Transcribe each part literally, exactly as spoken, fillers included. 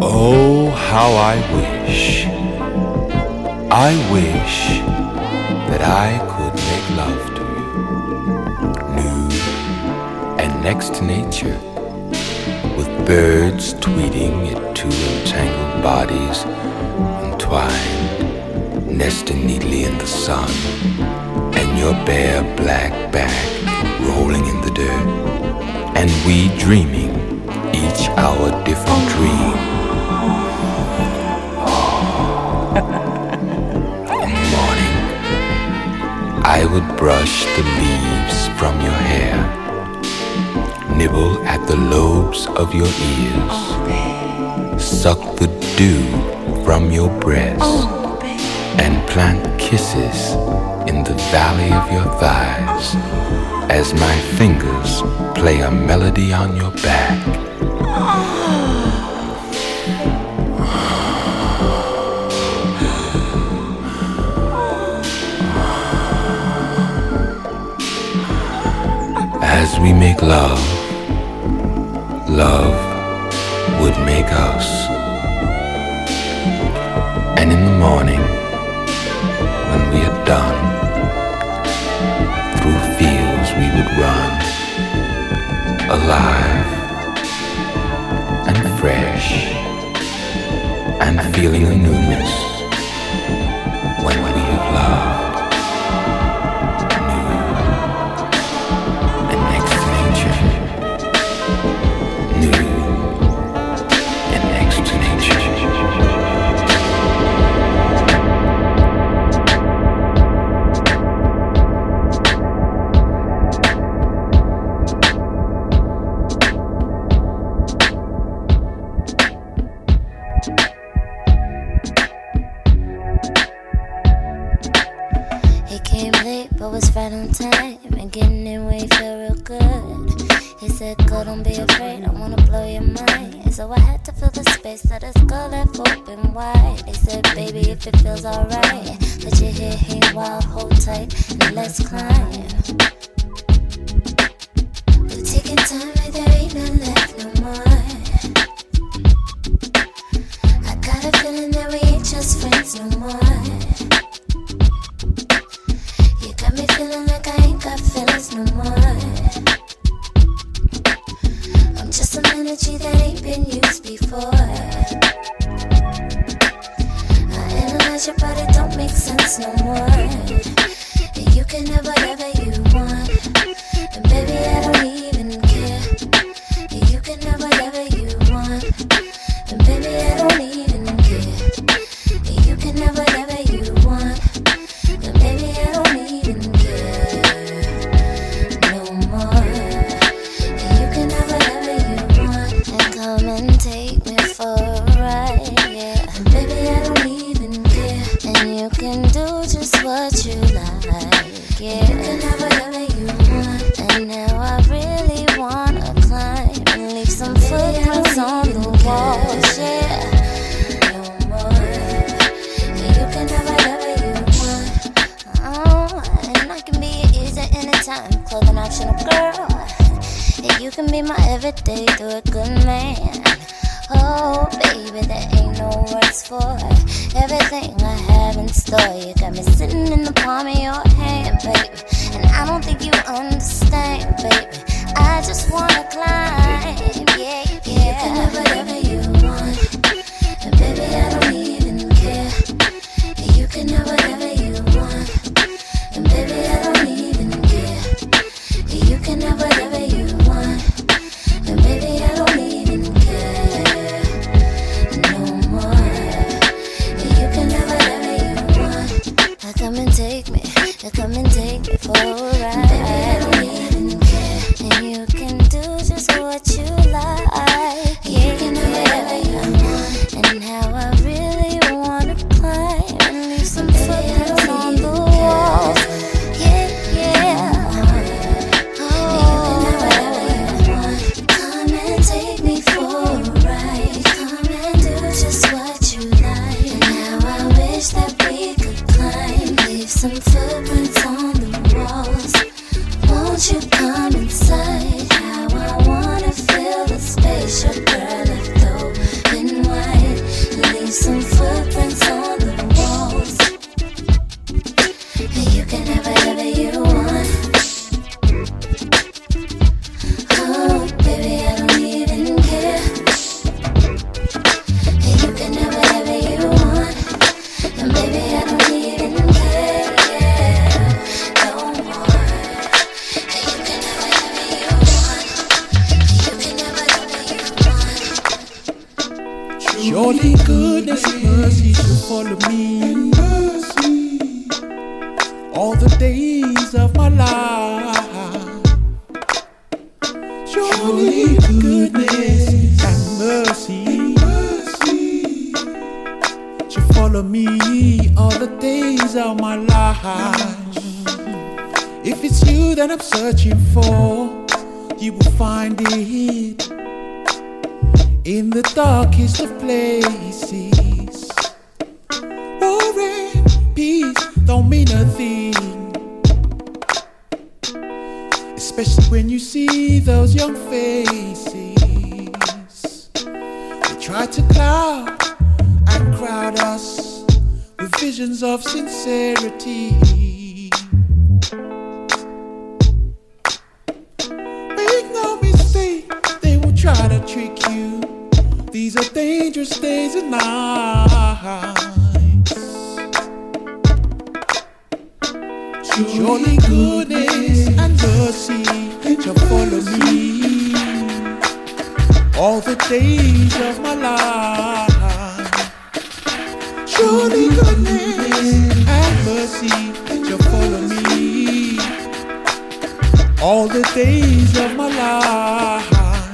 Oh, how I wish, I wish that I could make love to you, nude and next to nature, with birds tweeting at two entangled bodies, entwined, nesting neatly in the sun, and your bare black back rolling in the dirt, and we dreaming each our different dream. I would brush the leaves from your hair, nibble at the lobes of your ears, suck the dew from your breast, and plant kisses in the valley of your thighs as my fingers play a melody on your back. As we make love, love would make us. And in the morning, when we are done, through fields we would run, alive and fresh, and feeling a newness when we have loved. Right on time and getting in way feel real good. He said, girl, don't be afraid, I wanna blow your mind. So I had to fill the space that his girl left open wide. He said, baby, if it feels alright, let your hair hang wild, hold tight, and let's climb. We're taking time like there ain't none left no more. I got a feeling that we ain't just friends no more. Got me feeling like I ain't got feelings no more. I'm just some energy that ain't been used before. I analyze your body, don't make sense no more. And you can have whatever you want, and baby I don't even care. And you can have whatever you want, and baby I don't even care. And you can have whatever you want, and baby I don't even what you like, yeah. You can have whatever you want. And now I really wanna climb and leave some footprints on the walls, yeah. No more. Yeah, you can have whatever you want. Oh, and I can be your easy anytime clothing optional girl. Yeah, you can be my everyday, do a good man. Oh, baby, there ain't no words for everything I have in store. You got me sitting in the palm of your hand, baby, and I don't think you understand, baby. I just wanna climb, yeah, yeah. You can have whatever you want, and baby, I don't even care. You can have whatever you want, and baby, I don't even care. You can have whatever you want, and baby, I don't even care. Come and take me, come and take me for a ride. Baby, I don't even care. And you can do just what Surely goodness and mercy shall follow me all the days of my life. Surely goodness and mercy shall follow me all the days of my life. If it's you that I'm searching for, you will find it in the darkest of places. War and peace don't mean a thing, especially when you see those young faces. They try to cloud and crowd us with visions of sincerity. Make no mistake, they will try to trick you. These are dangerous days and nights. Surely goodness and mercy shall follow me all the days of my life. Surely goodness and mercy shall follow me all the days of my life.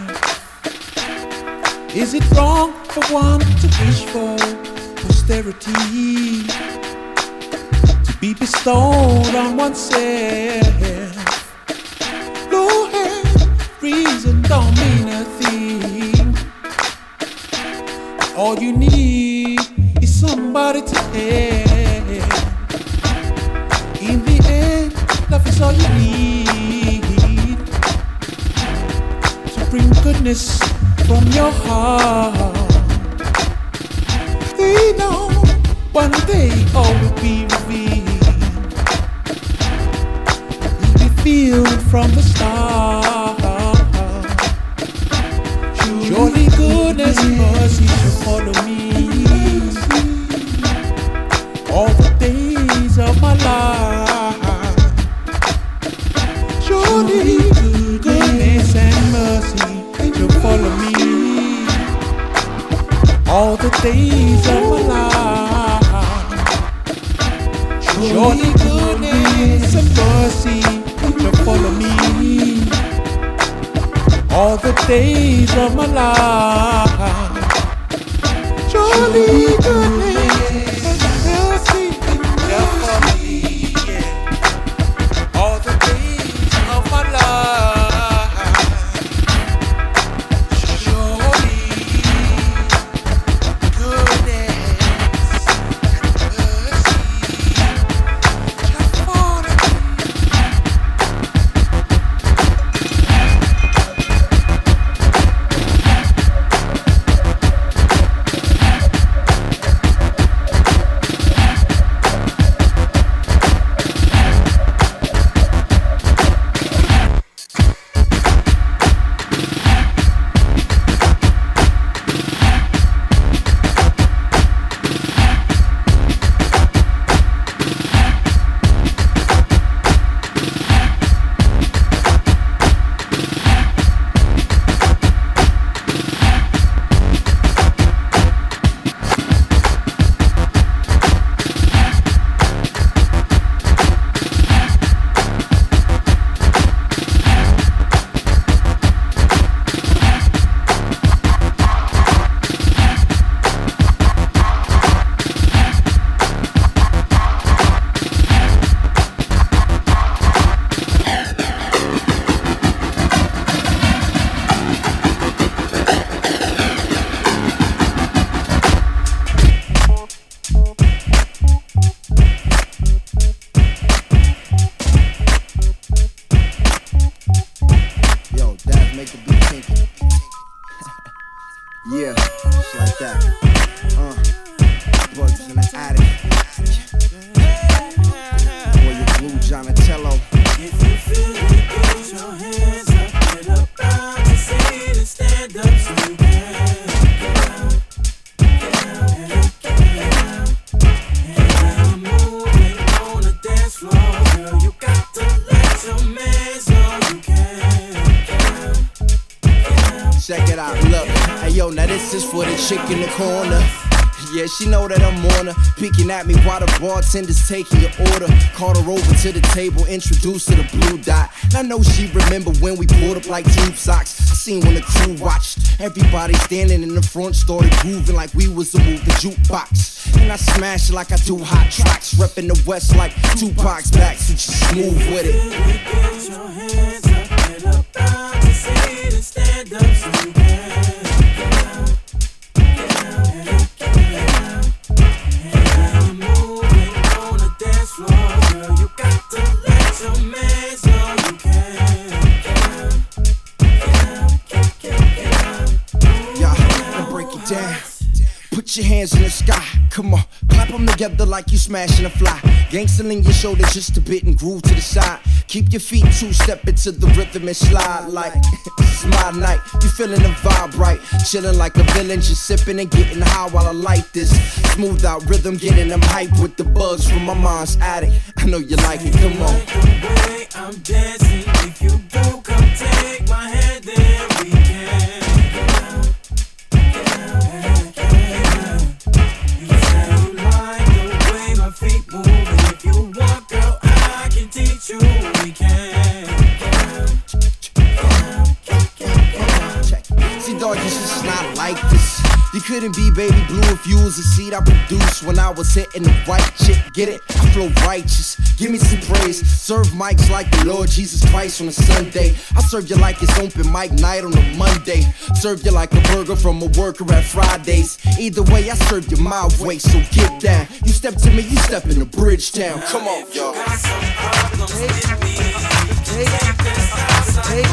Is it wrong for one to wish for posterity to be bestowed on oneself? Lord, reason don't mean a thing. All you need is somebody to help. In the end, love is all you need to bring goodness from your heart. They know one day all will be revealed. Revealed from the start. Surely goodness and mercy shall follow me all the days of my life. Surely goodness and mercy shall follow me all the days of my life. Surely goodness and mercy shall follow me all the days of my life. Surely goodness and mercy shall follow me, yeah, all the days of my life. yo, now this is for the chick in the corner. Yeah, she know that I'm on her, peeking at me while the bartender's taking your order. Called her over to the table, introduced her to Blue Dot. And I know she remember when we pulled up like tube socks. I seen when the crew watched, everybody standing in the front started grooving like we was a moving jukebox. And I smash it like I do hot tracks, reppin' the West like Tupac's back, so just smooth with it. Get your hands up, get up out to seat and stand up so you can. Put your hands in the sky, come on, clap them together like you smashing a fly. Gangsta lean your shoulders just a bit and groove to the side. Keep your feet two-step into the rhythm and slide like it's my night. You feeling the vibe right, chilling like a villain, just sipping and getting high while I light this. Smooth out rhythm, getting them hype with the bugs from my mind's addict. I know you like it, come on. The way I'm dancing, if you do, come take my hand, then we can. Feet moving, if you want, girl, I can teach you. We can. See, dog, this is not like this. You couldn't be baby blue if you was a seed I produced when I was hitting the right chick. Get it? I flow righteous. Give me some praise. Serve mics like the Lord Jesus Christ on a Sunday. I serve you like it's open mic night on a Monday. Serve you like a burger from a worker at Fridays. Either way, I serve you my way, so get down. You step to me, you step in the bridge down. Come on, y'all. Take, take, take,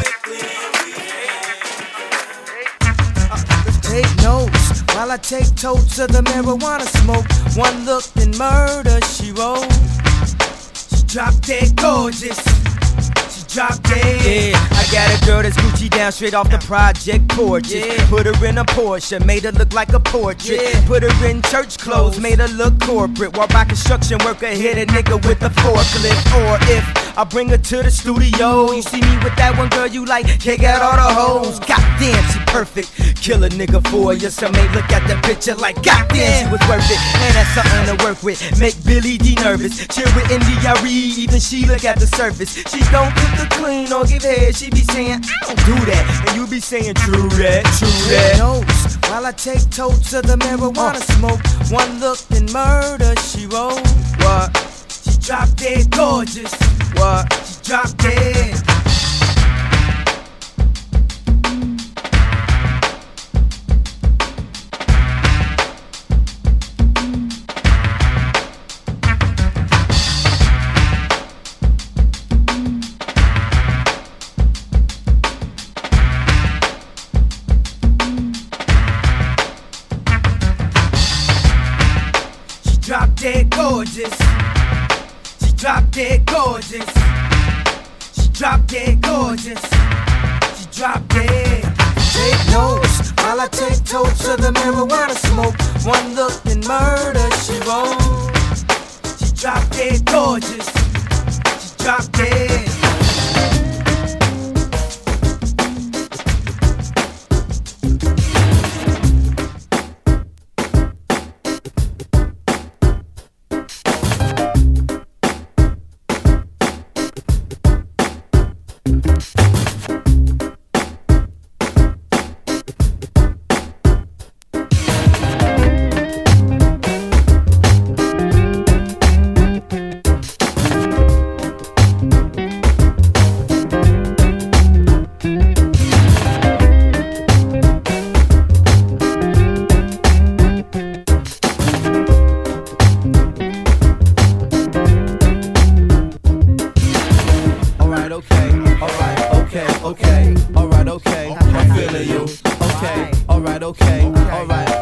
take notes while I take totes of the marijuana smoke. One look and murder she wrote. She drop dead gorgeous. She drop dead. Yeah, I got a girl that's Gucci down straight off the project porch. Yeah. Put her in a Porsche, made her look like a portrait. Yeah. Put her in church clothes, made her look corporate. While by construction worker hit a nigga with a forklift. Or if I bring her to the studio, you see me with that one girl you like, kick out all the hoes. Goddamn, she perfect. Kill a nigga for you. Some may look at the picture like, goddamn, she was worth it. And that's something to work with. Make Billy D nervous. Chill with India Reed, even she look at the surface. She don't cook the clean or give head. She be saying, I don't do that. And you be saying, true that, true that. Notes while I take totes of the marijuana smoke. One look and murder she wrote. What? She drop dead gorgeous. What? She drop dead. She drop dead gorgeous. She drop dead gorgeous. She drop dead gorgeous. She drop dead. Take notes while I take totes of the marijuana smoke. One look and murder she wrote. She drop dead gorgeous. She drop dead.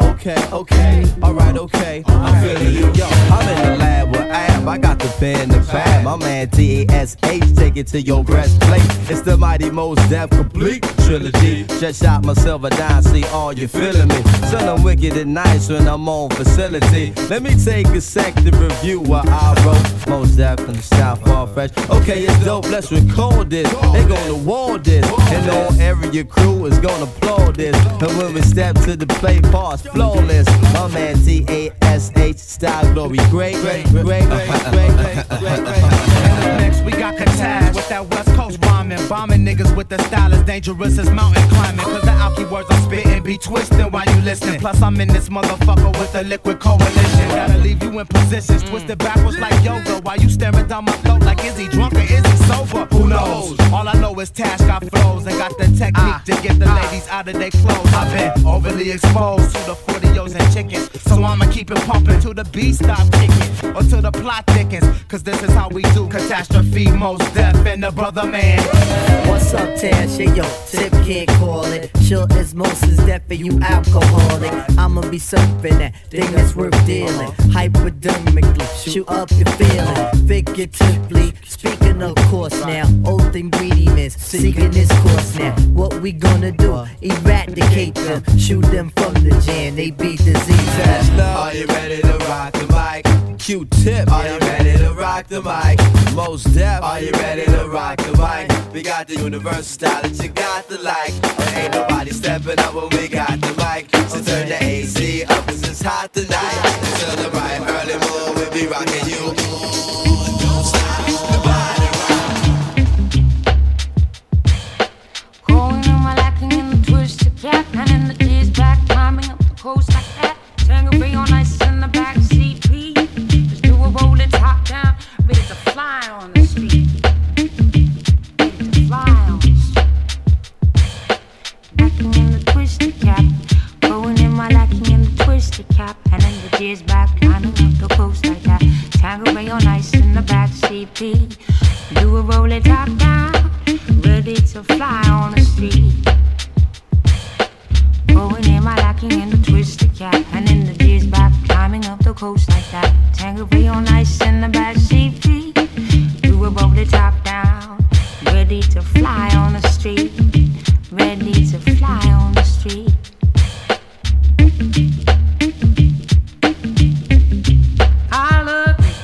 okay, alright, okay, I'm feeling you. Yo, I'm in the lab with Ab, I got the band, the pad. My man T A S H, take it to your breastplate. It's the mighty Mos Def complete trilogy. Just shot myself a dime, see all you feeling me. Son, I'm wicked and nice when I'm on facility. Let me take a sec to review what I wrote. Mos Def from the South, all fresh. Okay, it's dope, let's record this. They gonna war this, and all area crew is gonna applaud this. And when we step to the plate, parts flawless. My man T A S H, style glory, great, great, great, great, great, great, great, great, great. Next we got Kataz with that West Coast rhyming. Bombing niggas with the style as dangerous as mountain climbing. Cause the alky words I'm spitting be twisting while you listening. Plus I'm in this motherfucker with the liquid coalition. Gotta leave you in positions twisted backwards like yoga. While you staring down my throat like is he drunk or is he sober? Who knows? All I know is Tash got flows and got the technique to get the ladies out of their clothes. I've been overly exposed to the forty-os and chickens, so I'ma keep it pumping till the beat stop kicking or till the plot thickens. Cause this is how we do catastrophe, Mos Def and the brother man. What's up, Tash? Hey, yo, Tip can't call it. Sure as Moses Def and you alcoholic. I'ma be surfing that thing that's worth dealing. Hypodermically, shoot up your feeling. Figuratively, speaking of course now. Old ingredients, seeking this course now. What we gonna do? Eradicate them, shoot them from the jam. They beat the Z-Test. Are you ready to rock the mic? Q-Tip, are you ready to rock the mic? Mos Def, are you ready to rock the mic? We got the universal style that you got to like. There ain't nobody stepping up when we got the mic. So turn your A C up cause it's hot tonight. Till the right early morning we'll be rocking you. Don't stop the body rock. Going in my lacking in the twisted cap, and in the G's back, climbing up the coast like that. Tangerine on ice in the back seat. Just do a roll it top down, ready to fly on the street. Ready to fly on the street. Lacking in the twisted cap, going in my lacking in the twisted cap, and in the G's back, climbing up the coast like that. Tangerine on ice in the back seat. Do a roll it top down, ready to fly on the street. Going in my lacking in the twisted cap, and in the G's back, climbing up the coast like that. Tangerine on ice in the back seat. Do a roll it top down, ready to fly on the street. Ready to fly on the street. I love you.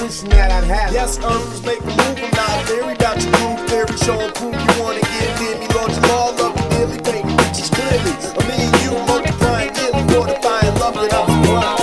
wishing that I'd have. Yes, Earth's make a move, I'm not a theory. Got your groove theory, show and prove you wanna get near me. Lord Jamal, love you dearly, painting pictures clearly. A me and you multiplying, nearly fortifying love that I'm supplying.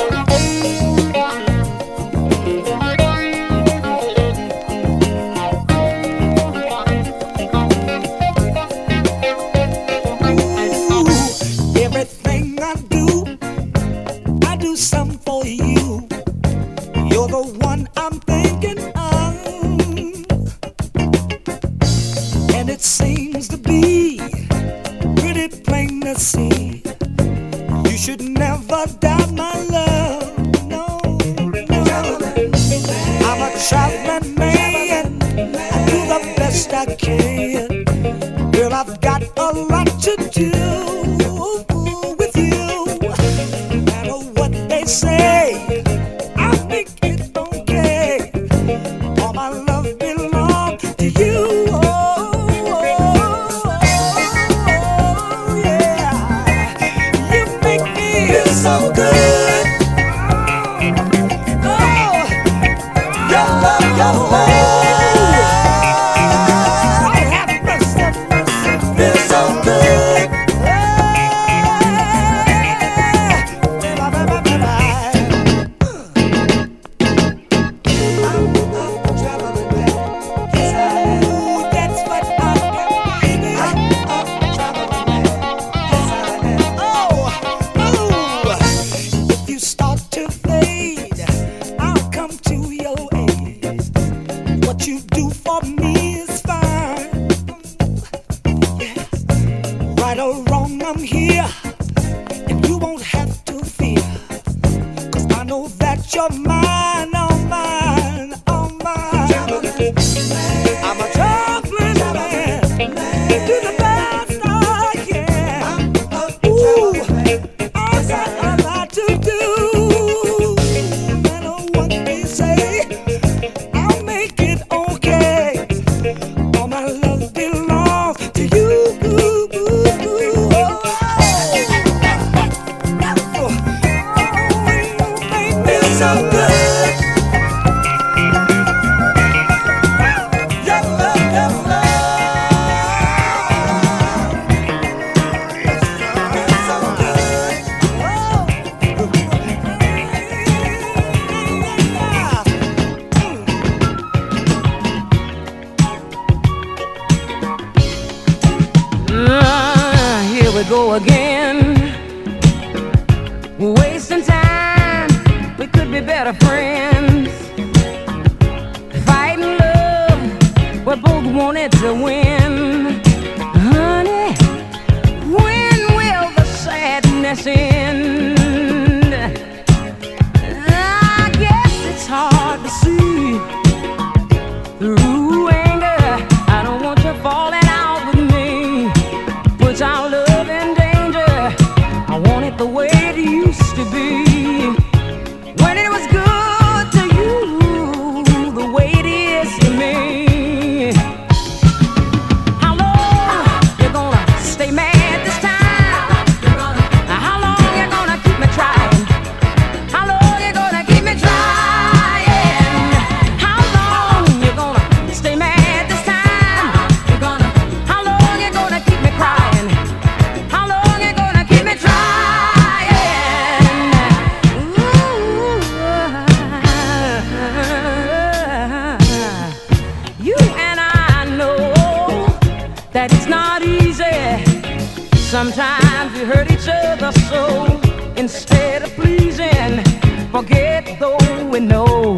Sometimes we hurt each other so, instead of pleasing, forget though we know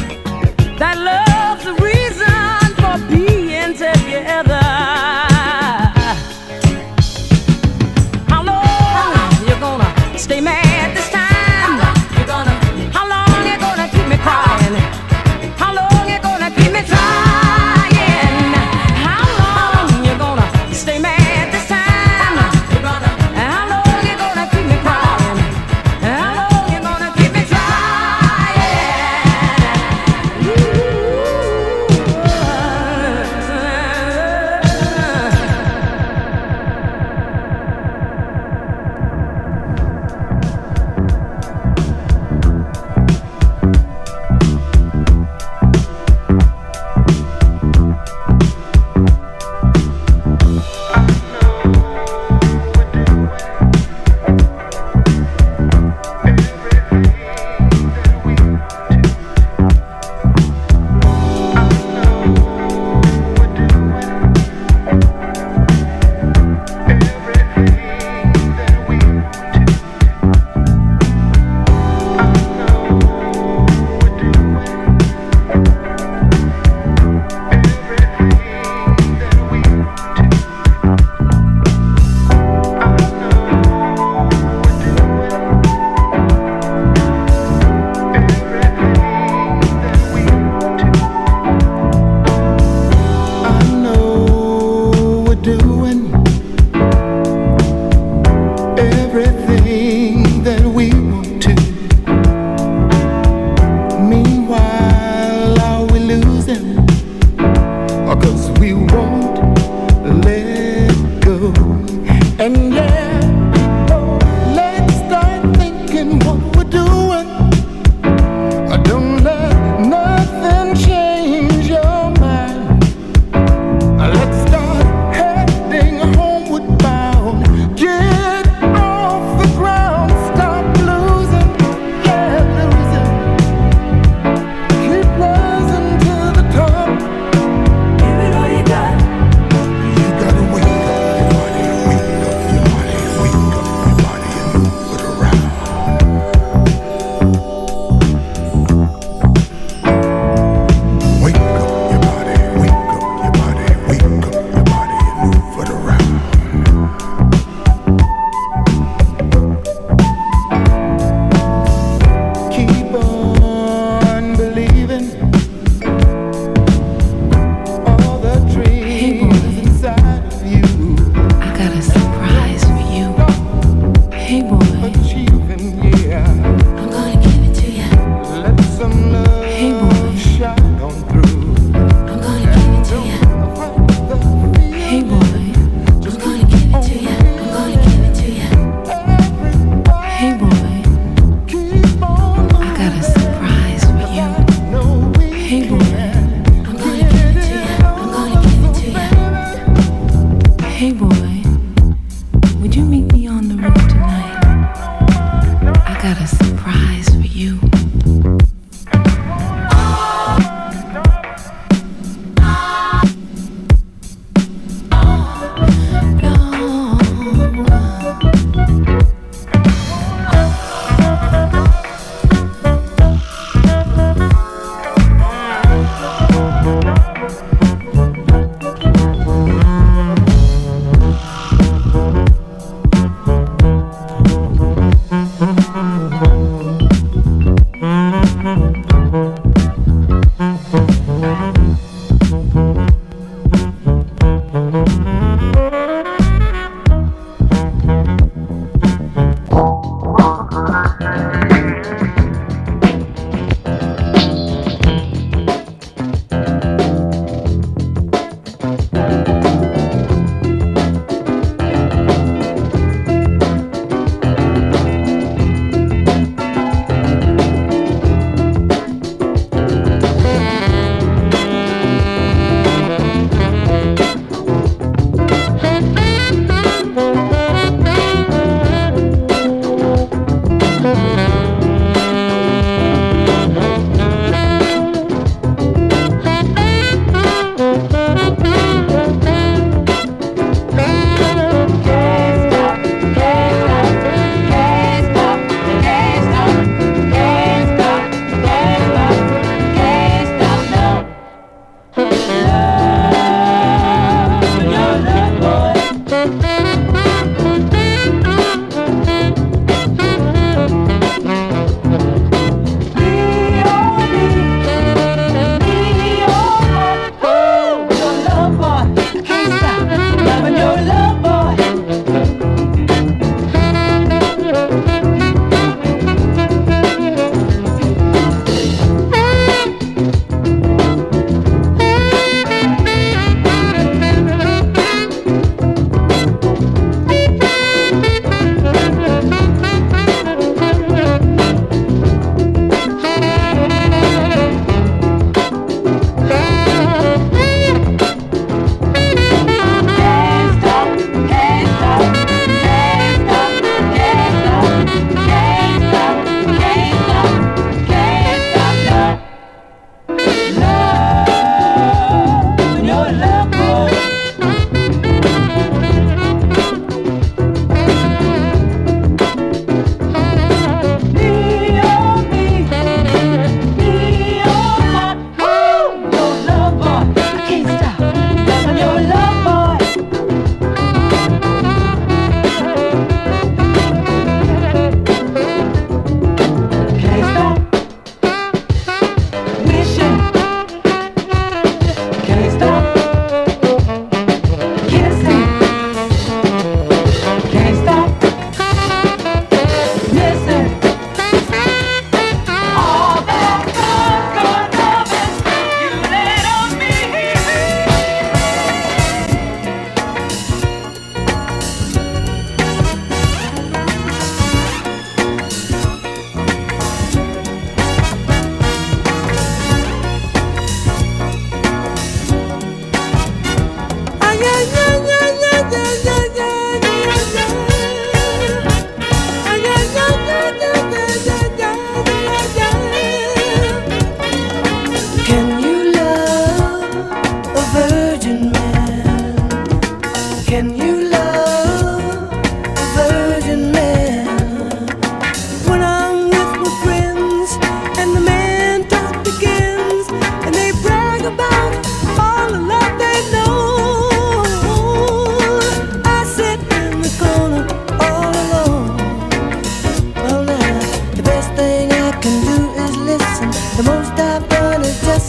that love's the reason for being together. How long you gonna stay mad this time? You gonna, how long you gonna keep me crying? How long you gonna keep me trying? How long you gonna stay mad?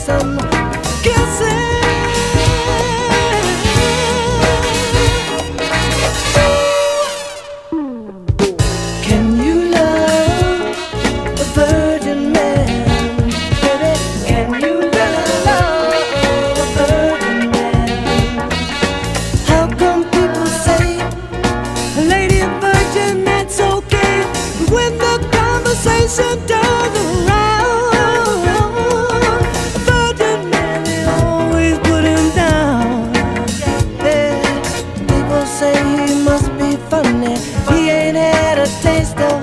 some kissing. Can you love a virgin man, baby? Can you love a virgin man? How come people say a lady a virgin, that's okay, but when the conversation turns around, a virgin man, they always put him down. Yeah, people say he must be funny, he ain't had a taste of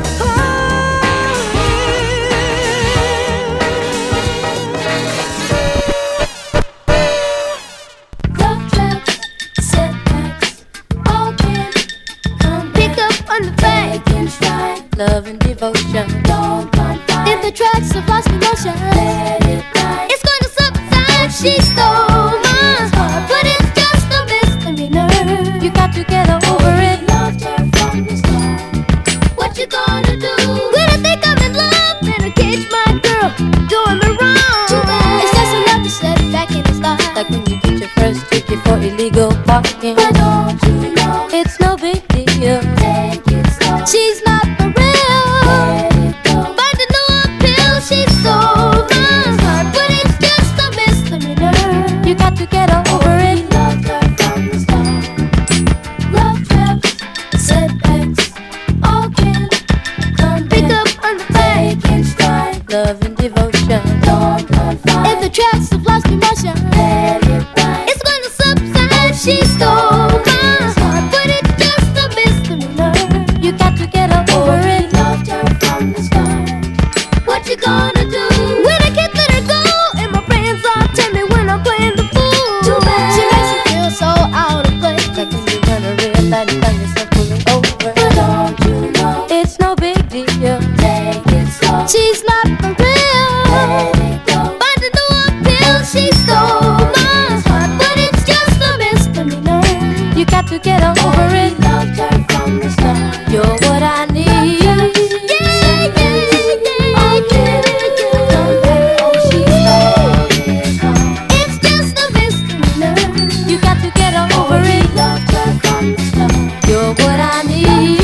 Love traps, setbacks, all can come pick up on the fake and stride. Love and devotion, don't confide. If the tracks have lost emotion, let it ride. It's going to subside. She stole my heart, but it's just a misdemeanor. You got to get over it. Loved her from the start. What you gonna do when I think I'm in love and I catch my girl doing me wrong? Too bad. It's just another setback in his life, like when you get your first ticket for illegal parking. But don't you know it's no big deal? Take it slow. She's not for real. Let it go. Find a new appeal. She's so mine, but it's just a misdemeanor. You got to get over it. Loved her from the start. Love traps, setbacks, all can come pick up on the fake and stride. Love and devotion, don't confide. If the tracks have lost emotion, let it ride. It's gonna subside. She stole my heart, but it's just a misdemeanor. You got to get over it. Loved her from the start. What you gonna do when I can't let her go and my friends all tell me when I'm playing the fool? Too bad. She makes me feel so out of place, like when you run a red light and find yourself pulling over. But don't you know it's no big deal? Take it slow. She's not for real. Let it go. Find a new appeal. She stole my heart, but it's just a misdemeanor. You got to get over it. Loved her from the start. You're what I need. Yeah, yeah, yeah. Oh, yeah, yeah. Oh, she stole it all. It's just a misdemeanor. You got to get over it. Loved her from the start. You're what I need.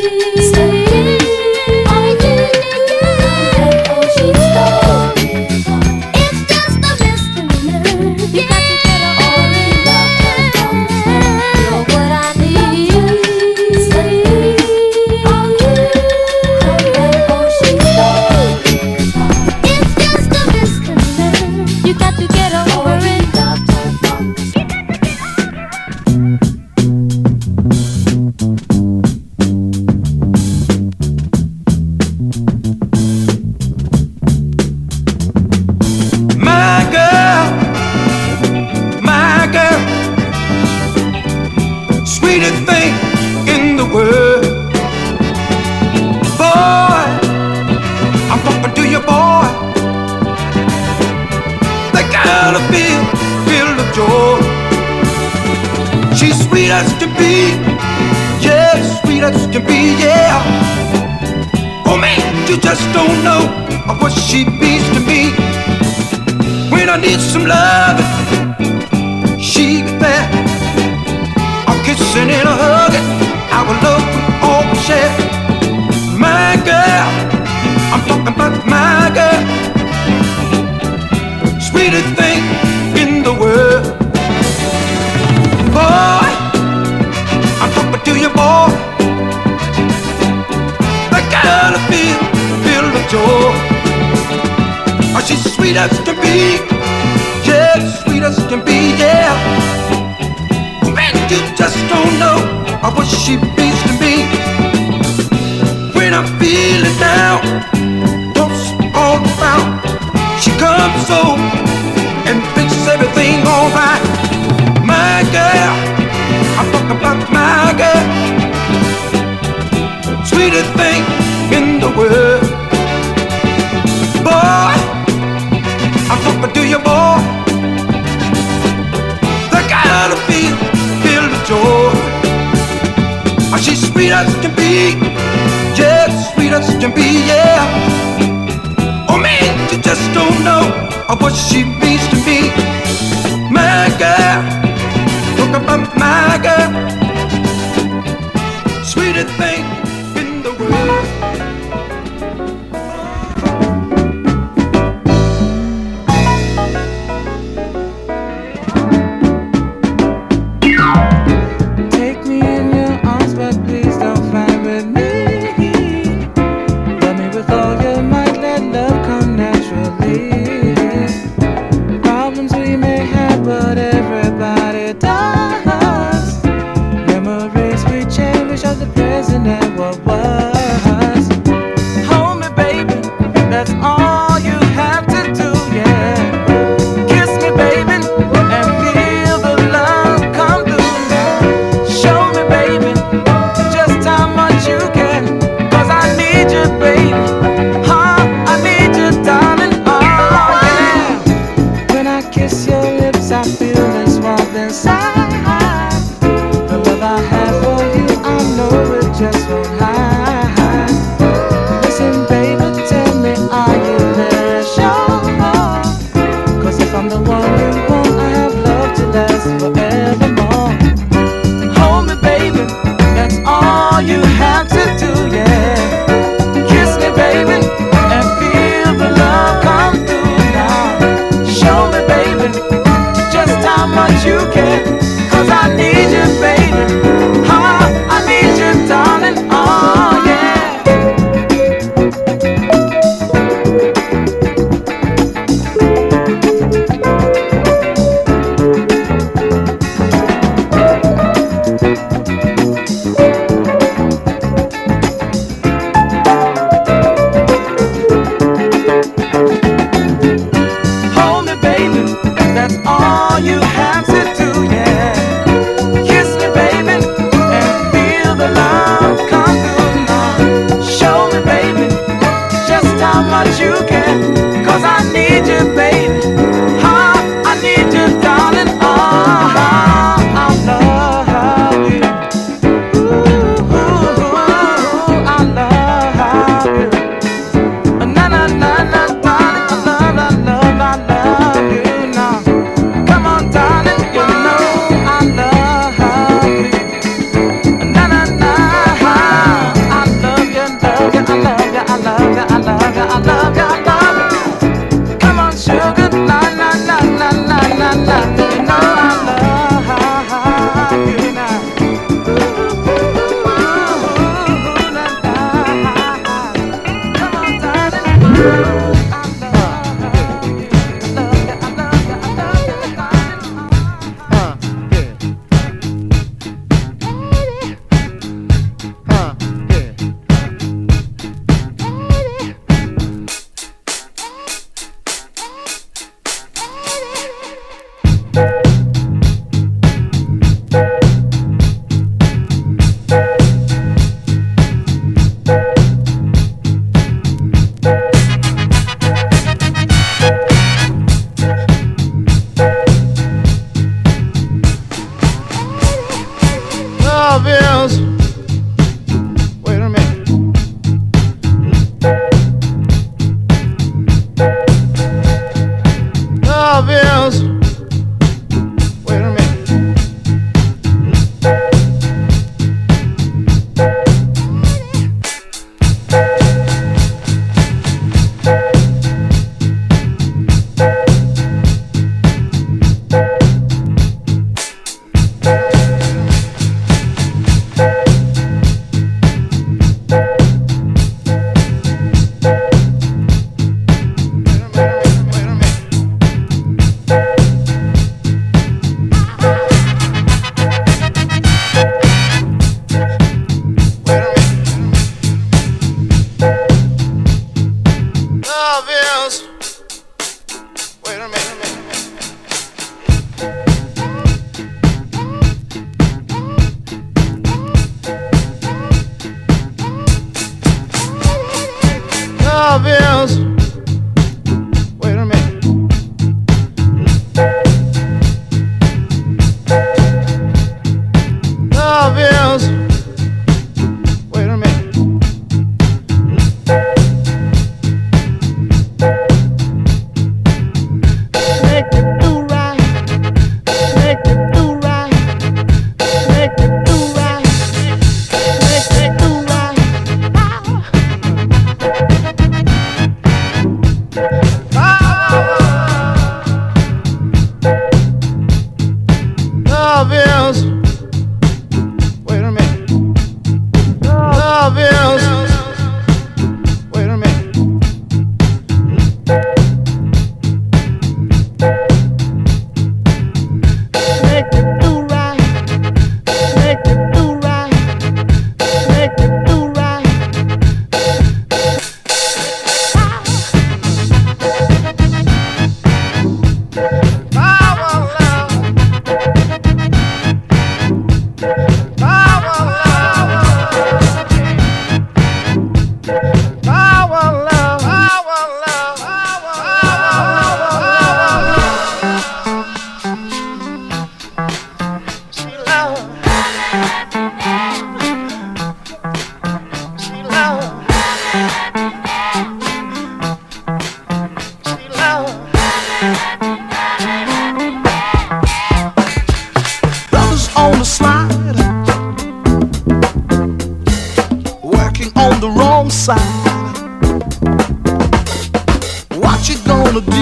Oh, yeah, yeah. Oh, she stole it all. It's just a misdemeanor. You got to get over it. Loved her from the start. You're what I need. Oh, yeah. Oh, she stole it all. It's just a misdemeanor. You got to get over it. Loved her from the start. My girl, my girl, sweetest thing in the world. Boy, I'm talking to you, boy. The girl I feel, feel the joy. She's sweet as can be, yeah, sweet as can be, yeah. Oh man, you just don't know what she means to me. When I need some love, she be there. A kissing and a hugging, our love we always share. My girl, I'm talking about my girl, sweetest thing in the world. Boy, I'm talking to you, boy. The girl I feel, feel the joy. Oh, she's sweet as can be, yeah, sweet as can be, yeah. Oh, man, you just don't know what she means to me. When I'm feeling down, toss all around, she comes over and fixes everything alright. My girl, I'm talking about my girl, sweetest thing in the world. Boy, I'm talking to you, boy. The girl I feel, feel the joy. Oh, she's sweet as can be, yeah, sweet as can be, yeah. Oh man, you just don't know of what she means to me. My girl, talk about my girl, sweetest thing in the world. Take me in your arms, but please don't fly with me. Love me with all your might, let love come naturally. Problems we may have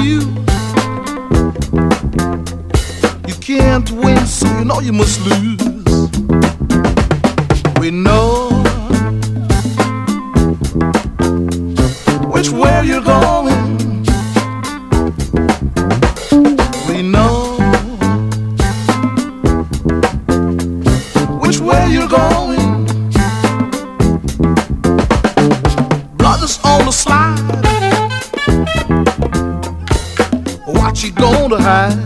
you. You can't win, so you know you must lose. We know which way you're going. We know which way you're going. Brothers on the slide, what you gonna hide?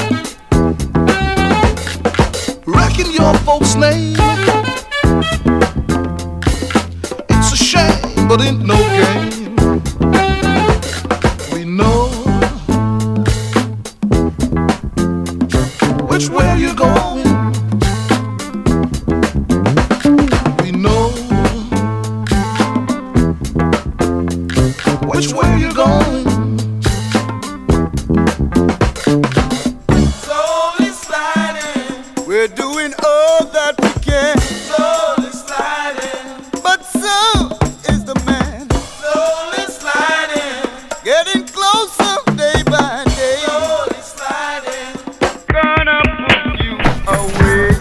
Reckon your folks' name. It's a shame, but ain't no game. We know which way you're going. We know which way you're going. Slowly sliding, we're doing all that we can. Slowly sliding, but so is the man. Slowly sliding, getting closer day by day. Slowly sliding, gonna put you away.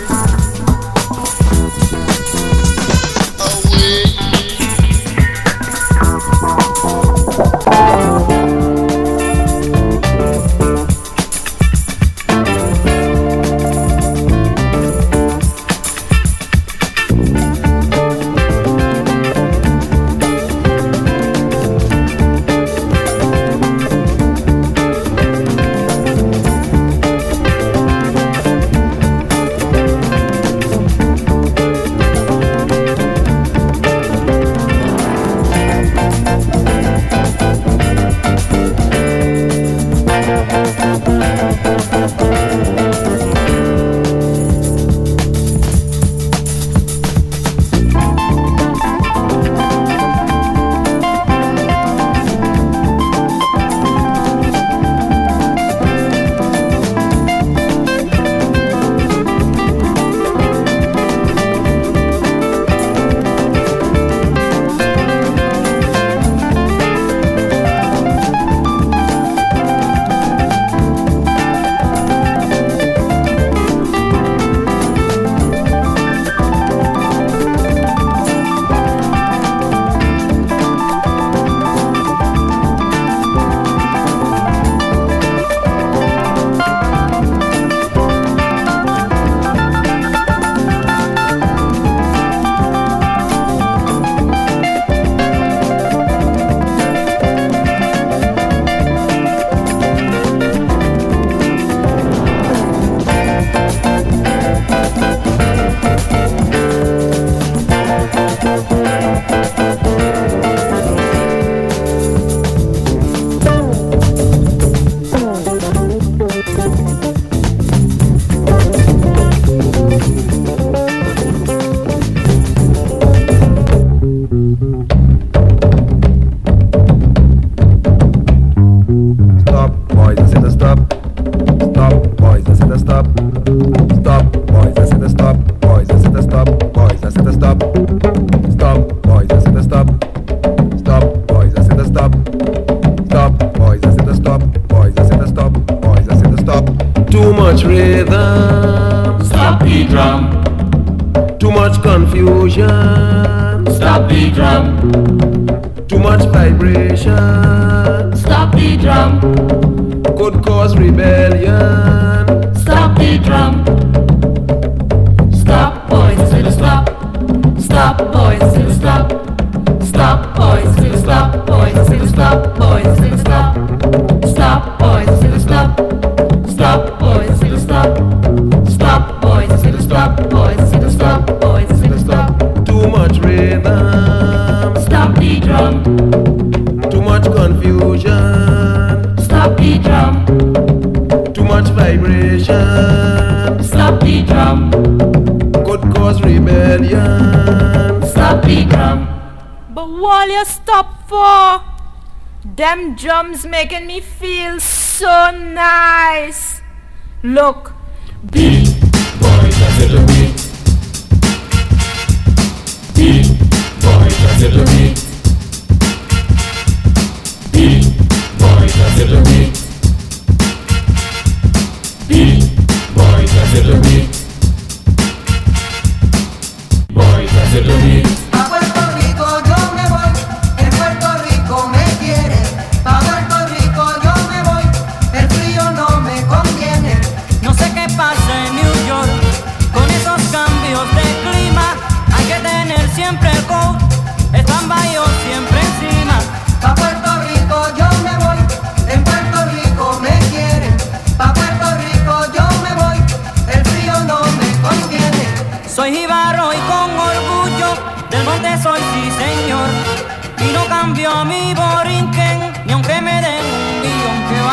Stop the drum. Too much vibration. Stop the drum. Could cause rebellion. Stop the drum. Stop, boys, I said stop. Stop, boys, I said stop. Stop, boys, I said stop. Boys, I said stop. Boys, I said stop. Stop, boys, I said stop. Stop, boys, I said stop. Stop, boys, I said stop. Boys, I said stop. Boys, I said stop. Too much rhythm. Stop the drum. Too much confusion. Stop the drum. Too much vibration. Stop the drum. Could cause rebellion. Stop the drum. But what you stop for? Them drums making me feel so nice. Look. Beat, boys, I said the beat. Beat, boys, I said the beat. Beat, boys, I said the beat.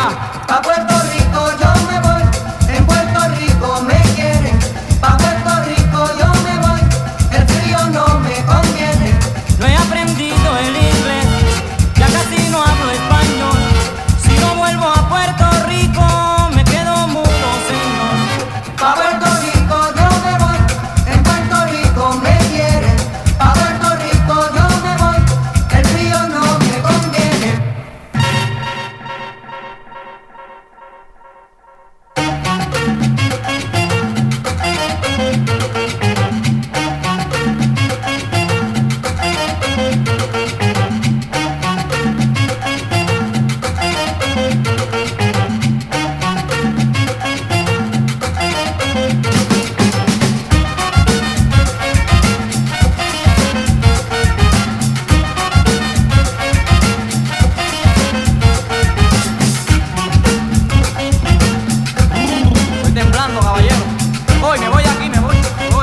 Pa' Puerto Rico yo me voy, en Puerto Rico me quieren. Pa' Puerto Rico yo me voy, el frío no me conviene. No he aprendido el inglés, ya casi no hablo español. Si no vuelvo a Puerto Rico, me quedo mudo, señor. Pa' Puerto Rico yo me voy, en Puerto Rico me quieren. Pa' Puerto Rico yo me voy, el frío no me conviene. Estoy temblando, caballero. Voy, me voy aquí, me voy, me voy.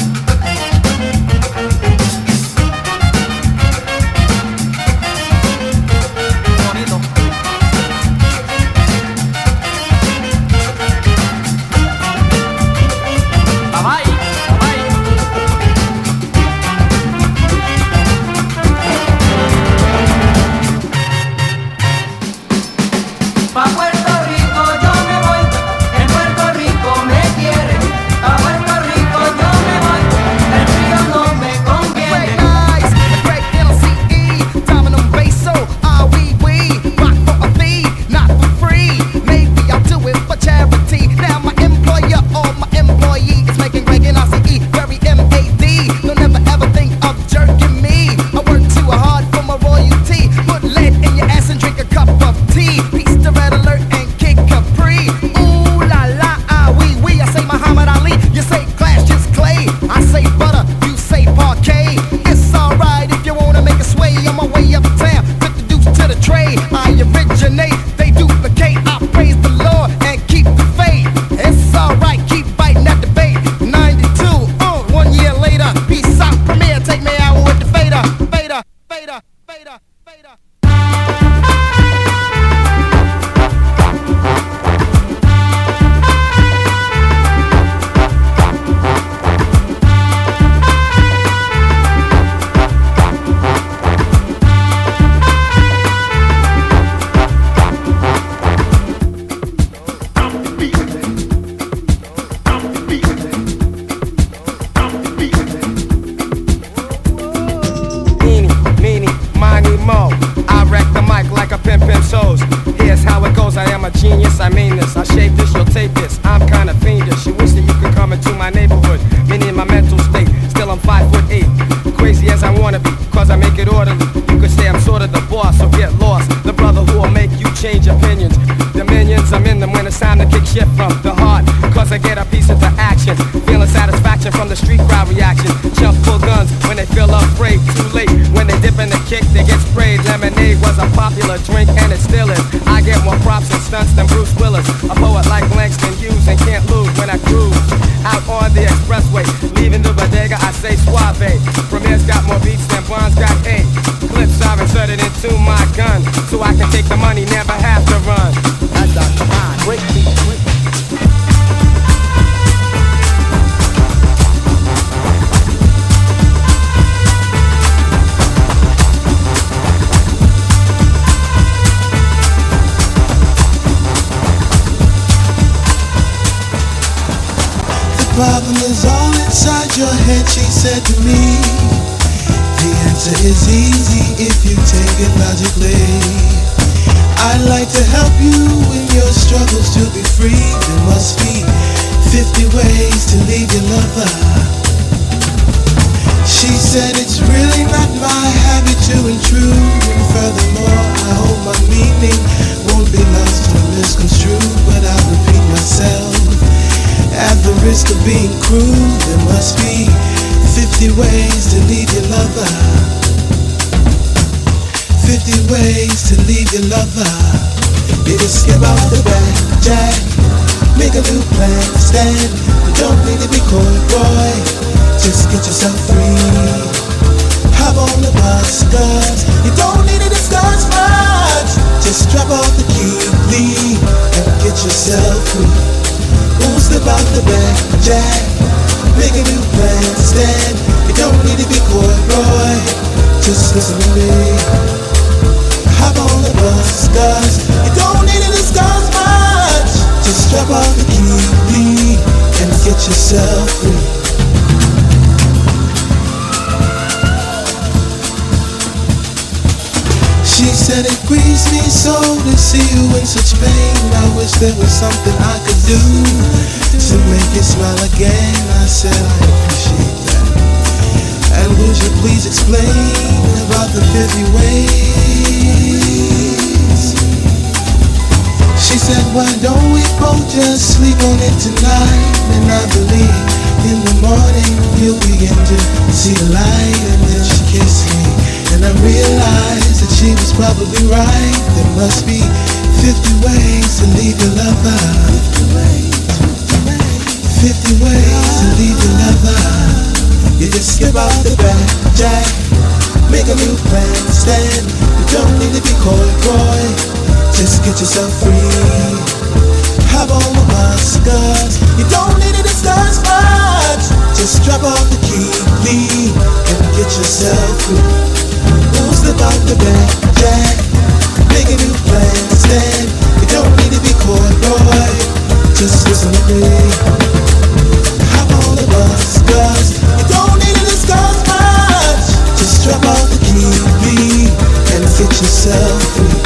Qué bonito. Bye bye, bye bye. Pa' Puerto Rico yo me voy, en Puerto Rico me quieren. Pa' Puerto Rico yo me voy, el frío no me conviene. Nice, the great N L C E, Domino Basso, ah wee wee, rock for a fee, not for free. Maybe I'll do it for charity. Now my employer or my employee is making Greg and R C E very M A D. Don't ever ever think of jerking me. I work too hard for my royalty. Put lead in your ass and drink a cup of tea. Peace to Red Alert and Kid Capri. Ooh la la, ah wee wee. I say Muhammad Ali, you say Clash, just Clay. I say butter, you say parquet. It's alright if you wanna make a sway. On my way uptown, put the deuce to the tray. I originate, they duplicate. I praise the Lord and keep the faith. It's alright, keep biting at the bait. ninety-two, uh, one year later. Peace out, premiere, take me out with the fader. Fader, fader, fader, fader. Eeny, meeny, miny, mo. I wreck the mic like a pimp pimp shows. Here's how it goes, I am a genius, I mean this. I shave this, you'll take this, I'm kinda fiendish. You wish that you could come into my neighborhood. Meaning my mental state, still I'm five foot eight. Crazy as I wanna be, cause I make it orderly. You could say I'm sort of the boss, so get lost. The brother who will make you change opinions. Dominions, I'm in them when it's time to kick shit from the heart. Cause I get a piece of the action. Feeling satisfaction from the street crowd reaction. Chump pull guns when they feel afraid. Too late, when they dip in the kick, they get sprayed. Lemonade was a popular drink and it still is. I get more props and stunts than Bruce Willis. A poet like Langston Hughes and can't lose when I cruise. Out on the expressway, leaving the bodega, I say suave. Premier's got more beats than Bond's got eight. Clips I've inserted into my gun, so I can take the money, never have to run. That's a mind, great beat, great beat. The problem is all inside your head, she said to me. The answer is easy if you take it logically. I'd like to help you in your struggles to be free. There must be fifty ways to leave your lover. She said it's really not my habit to intrude. And furthermore, I hope my meaning won't be lost or misconstrued. But I'll repeat myself. At the risk of being cruel, there must be fifty ways to leave your lover. Fifty ways to leave your lover. You just skip off the back, Jack. Make a new plan, stand. You don't need to be coy, boy. Just get yourself free. Hop on the bus, cause you don't need to discuss much. Just drop off the key, please. the back, Jack. Make a new plan, stand. You don't need to be coy, Roy. Just listen to me. Hop on the bus, cause you don't need to discuss much. Just drop off the key and get yourself free. She said it grieves me so to see you in such pain. I wish there was something I could do to make you smile again. I said I appreciate that. And would you please explain about the fifty ways? She said, why don't we both just sleep on it tonight? And I believe in the morning you'll begin to see the light. And then she kissed me, and I realized that she was probably right. There must be fifty ways to leave your lover. fifty ways to leave your lover. You just skip out the back, Jack. Make a new plan, stand. You don't need to be coy, boy. Just get yourself free. Hop on the bus, cause you don't need to discuss much. Just drop off the key, leave, and get yourself free. Move, slip out the back, Jack. Make a new plan, stand. You don't need to be coy, boy. Just listen to me. Hop on the bus, cause you don't need to discuss much. Just drop off the key, leave, and get yourself free.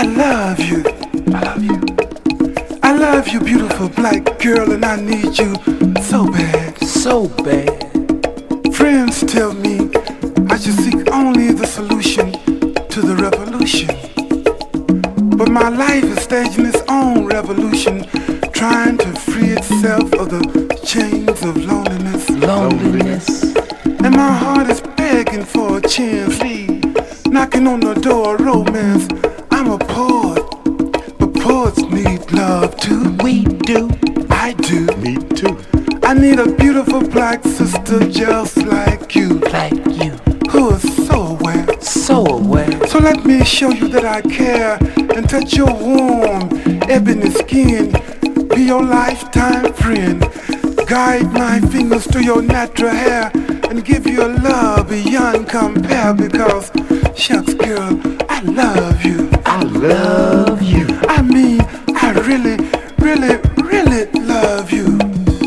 love you. I love you. I love you, beautiful black girl, and I need you so bad. So bad. Friends tell me I should seek only the solution to the revolution. But my life is staging its own revolution, trying to free itself of the chains of loneliness. Loneliness. And my heart is begging for a chance, knocking on the door of romance. I'm a poet, but poets need love too. We do. I do. Me too. I need a beautiful black sister just like you. Like you. Who is so aware. So aware. So let me show you that I care and touch your warm, ebony skin. Be your lifetime friend. Guide my fingers through your natural hair and give you a love beyond compare, because shucks girl, I love you. I love you. I mean, I really, really, really love you.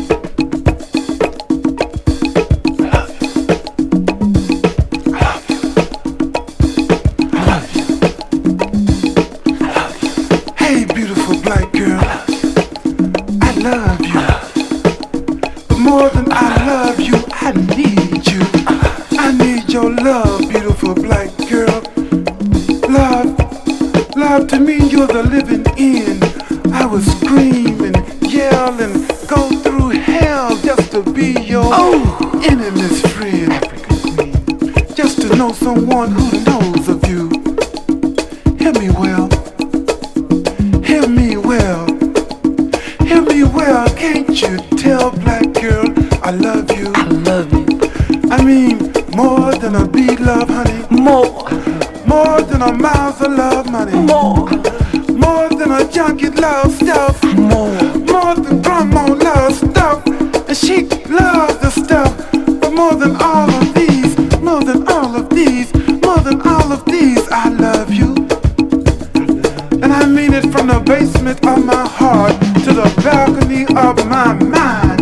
I love you. I love you. I love you. I love you. Hey, beautiful black girl, I love you. But more than I love you, I need you. I need your love, beautiful black girl. Love, love to me you're the living end. I would scream and yell and go through hell just to be your oh. enemy's friend. Just to know someone who knows of you. Hear me well. Hear me well. Hear me well. Can't you tell, black girl, I love you. I love you. I mean, more than a beat love, honey. More. More than a miles of love money. More. More than a junkie love stuff. More. More than grandma love stuff. And she loves the stuff. But more than all of these, more than all of these, more than all of these, I love you. And I mean it from the basement of my heart to the balcony of my mind.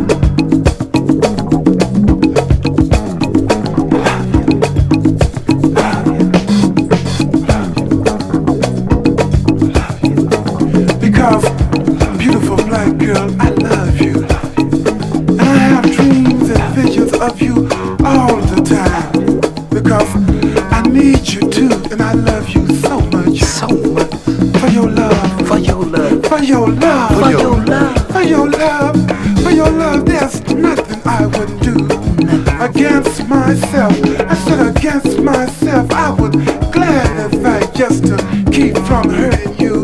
Beautiful black girl, I love you. And I have dreams and visions of you all the time. Because I need you too, and I love you so much. So much. For your love. For your love. For your love. For your love. For your love. For your love. There's nothing I wouldn't do against myself. I said against myself. I would gladly fight just to keep from hurting you.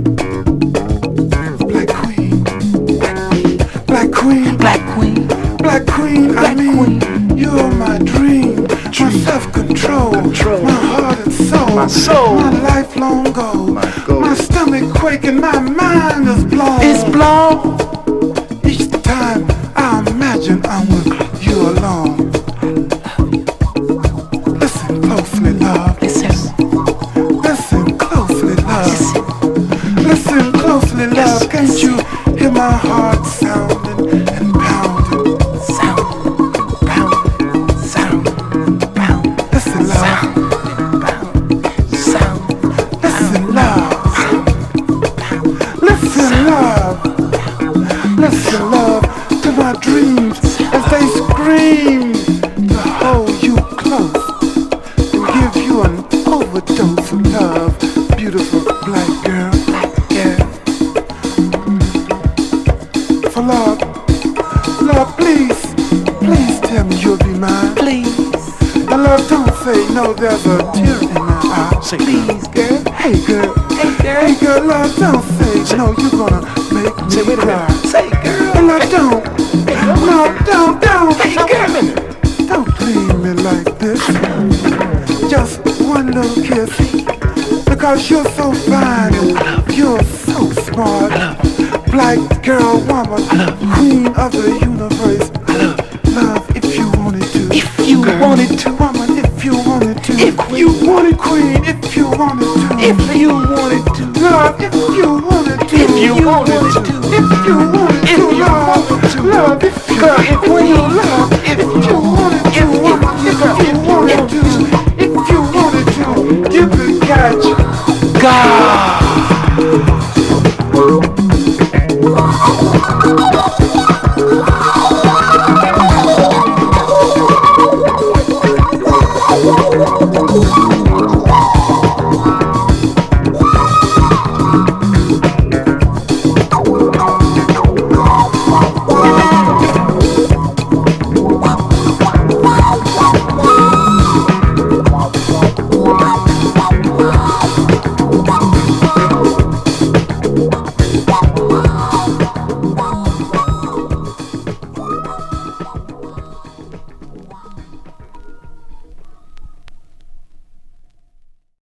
Queen, black queen, black queen, black I mean, queen. You're my dream, dream. My self-control, control. My heart and soul, my soul, my lifelong goal, my, goal. My stomach quaking, my mind is blown, it's blown. Each time I imagine I'm with you alone. Listen closely, love. Listen, listen closely, love. Listen, listen closely, love. Yes. Can't you hear my heart sound? Listen, love, to my dreams as they scream to hold you close and give you an overdose of love, beautiful black girl, black girl. For love, love, please, please tell me you'll be mine, please. Now, love, don't say no, there's a tear in my eye. Say please, girl, hey girl, hey girl, hey girl, love, don't say no, you're gonna make me say, wait a minute. Say girl, and I don't, hey, no, don't, don't, hey, girl, don't leave me like this. Just one little kiss, because you're so fine and you're so smart. Black girl, woman, queen of the universe. Love, if you wanted to, if you wanted to, woman, if you wanted to, if you wanted, queen, if you wanted to, if you wanted to, love, if you wanted to, if you wanted to, if you wanted to, love, love, if you, if when you love.